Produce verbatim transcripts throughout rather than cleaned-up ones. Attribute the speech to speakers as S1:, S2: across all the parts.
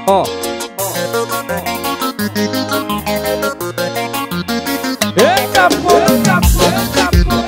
S1: Ó. Eita porra, eita porra.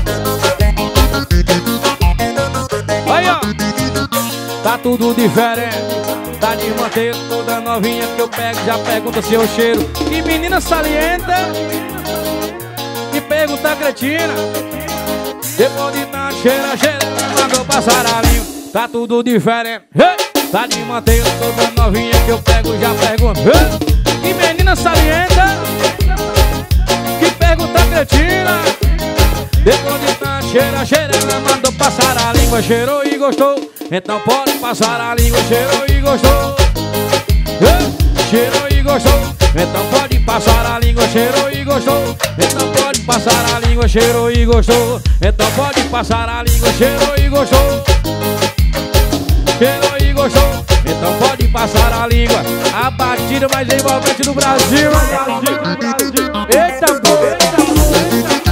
S1: Aí ó, tá tudo diferente. Tá de manter toda novinha que eu pego já pergunta seu cheiro. Que menina salienta, que pergunta cretina. Depois de tá cheira, cheira, mandou passar a língua. Tá tudo diferente. Hey! Tá de manter toda novinha que eu pego já pergunta. Hey! Que menina salienta, que pergunta cretina. Depois de tá cheira, cheira, ela mandou passar a língua. Cheirou e gostou, então pode passar a língua. Cheirou e gostou, hey! Cheirou e gostou, então pode passar a língua. Cheirou e gostou, então pode passar a língua. Cheirou e gostou, então pode passar a língua. Cheirou e gostou, cheirou e gostou, então pode passar a língua. A batida mais envolvente do Brasil. Eita porra, eita porra, eita.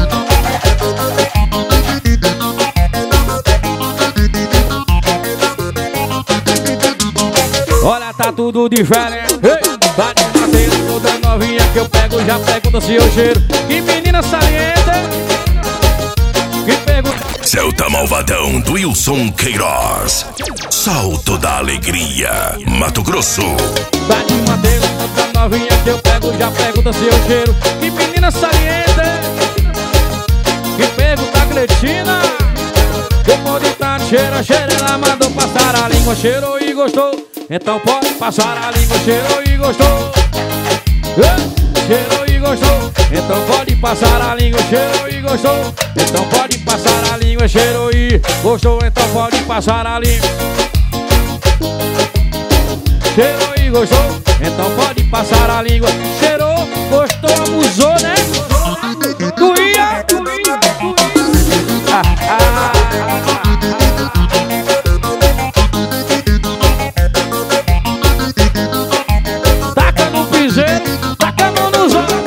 S1: Olha, tá tudo diferente. Hey! Tá de bater toda novinha que eu pego já pergunta se eu cheiro. Que menina salienta, que pergunta.
S2: Celta Malvadão do Wilson Queiroz. Salto da Alegria, Mato Grosso.
S1: Tá de bater toda novinha que eu pego já pergunta se eu cheiro. Que menina salienta, que pergunta cretina. Depois de tá cheira, cheira, ela mandou passar a língua. Cheirou e gostou, então pode passar a língua. Cheirou e gostou, hey! Cheirou e gostou, então pode passar a língua. Cheirou e gostou, então pode passar a língua. Cheirou e gostou, então pode passar a língua. Cheirou e gostou, então pode passar a língua. Cheirou, gostou, abusou, né? Doía, doía, doía. Ah, ah. Taca no piseiro, taca a mão nos olhos.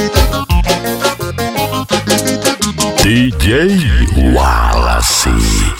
S2: D J Wallace.